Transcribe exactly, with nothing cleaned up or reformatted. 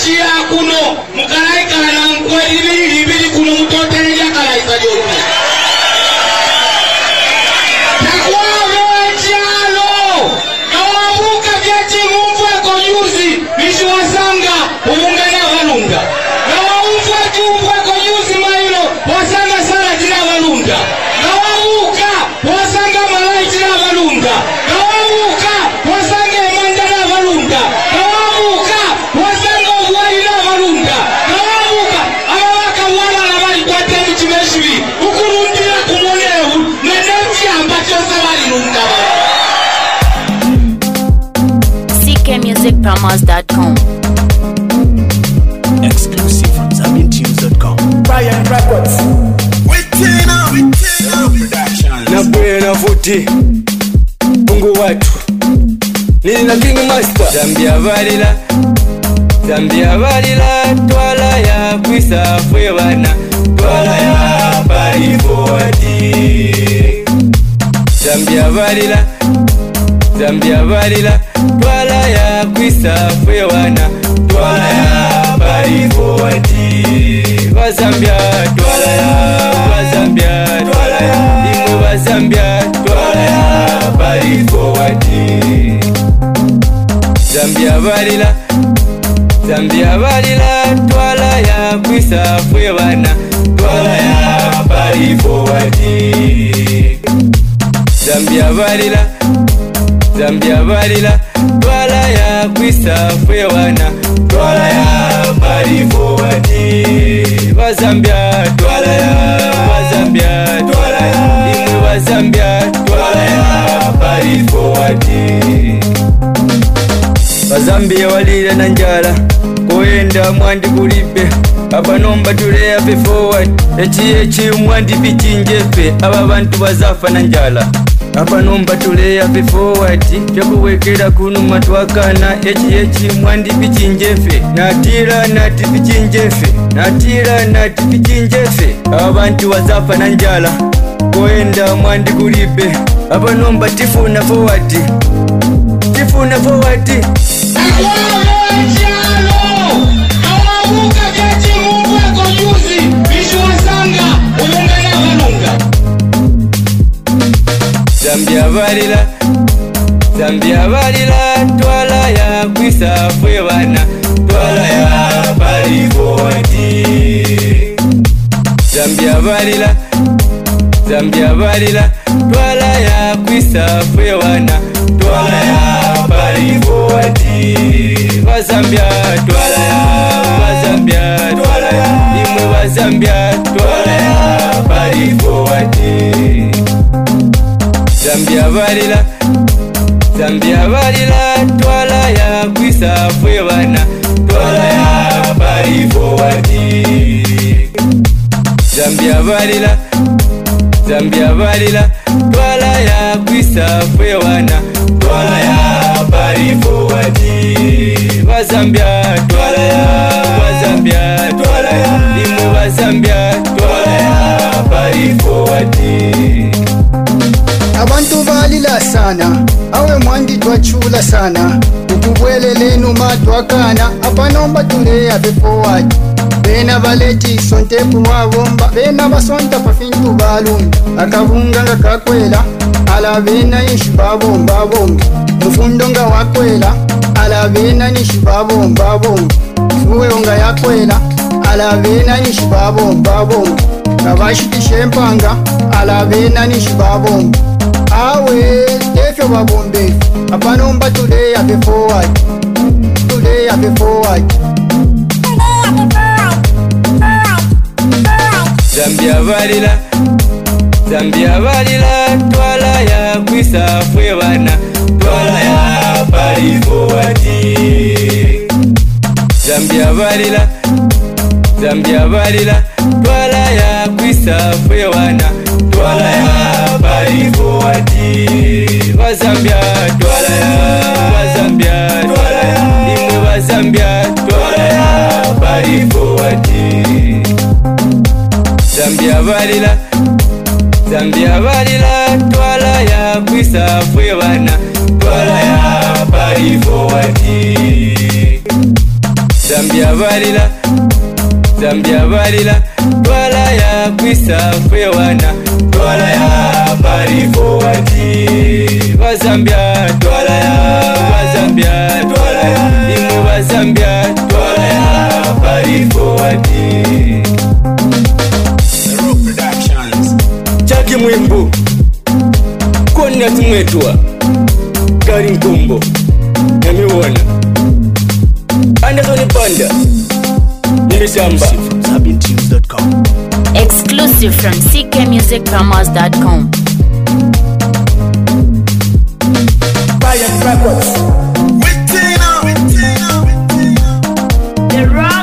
chia kuno mukalaika na mkweli ibili kuno mtote ya kalaika jote takwa mechalo kawabuka vyati mumva konyuzi mishuwasanga umungana walunga kawabuka jumva konyuzi mailo wasanga sala jina walunga kawabuka wasanga malai jina walunga kawabuka wasanga mandana walunga kawabuka wasanga uwaila walunga kawabuka awaka wala na bali kwa temi chimeshivi ukurundira kumonehu na nemchi ambacho sawali lunga C K music promos dot com. Exclusive from Zambian Tunes dot com. Brian Records. Witina, Witina Productions. Na kwena futi Mungu watu Nina King Master Zambia valila Zambia valila Twala ya kwisa fwebana Twala ya parifuati Zambia valila Zambia valila Twala ya kwisa fwebana Twala ya parifuati Vazambia Twala ya Vazambia Twala ya Ingo Vazambia Twala ya parifuati Zambia valila Zambia valila Twala ya kwisa fwebana Twala ya parifuati Zambia valila Zambia valila Twala ya kwisa fwebana Twala ya parifuati Vazambia Twala ya Vazambia Twala ya Ingo Vazambia Twala ya parifuati Vazambia walila na njala Koenda mwandi kulipe Abanomba tulea fe forward Echi echi mwandi pichinjefe Aba bantu bazafa na njala Abanomba tulea fe forward Chakuwekera kunu matwakana Echi echi mwandi pichinjefe Natira nati pichinjefe Natira nati pichinjefe Aba bantu bazafa na njala Koenda mwandi kulipe Abanomba tifuna forward Tifuna forward Zambia valila Zambia valila Twala ya kwisa fwebana Twala ya parifuati Zambia valila Zambia valila Twala ya kwisa fwebana Twala ya parifuati Vazambia Twala ya Vazambia Twala ya Imwe Vazambia Twala ya parifuati Zambia valila Zambia valila Twala ya kwisa fwebana Twala ya parifuati Zambia valila Zambia valila Twala ya kwisa fwebana Twala ya parifuati Vazambia Twala ya Vazambia Twala ya Imwe Vazambia Twala ya parifuati Abantu valila sana Awe mwandi twachula sana Ukubwele lenu matwakana Abanomba tulea fe forward Bena valeti sontepu wavomba Bena basonta pafintu balumbi Akavunga nga kakwela Ala bena ishi babomba bombi Mufundo nga wakwela Ala bena nishi babomba bombi Suwe onga yakwela Ala bena nishi babomba bombi Kabashitishe mpanga Ala bena nishi babomba Awe tefyo babombe Abanomba today ya be forward Today ya be forward Zambia valila Zambia valila Twala ya kwisa fwebana Twala ya parifuati Zambia valila Zambia valila Twala ya kwisa fwebana Twala ya parifuati Vazambia Twala ya Vazambia Twala ya Imwe Vazambia Twala ya parifuati Zambia valila Zambia valila Twala ya kwisa fwebana Twala ya parifuati Zambia Zambia balila Zambia balila twala ya kwisa fewana twala ya bari forward ba Zambia twala ya ba Zambia twala ya imwe ba Zambia twala ya bari forward Rock Productions. Chaki mwimbo kona tumwetwa Gari Nkombo Namiwana Anderson Panda Nimesamba From Zabin Tunes dot com. Exclusive from C K music promos dot com. Riot Records. The Rock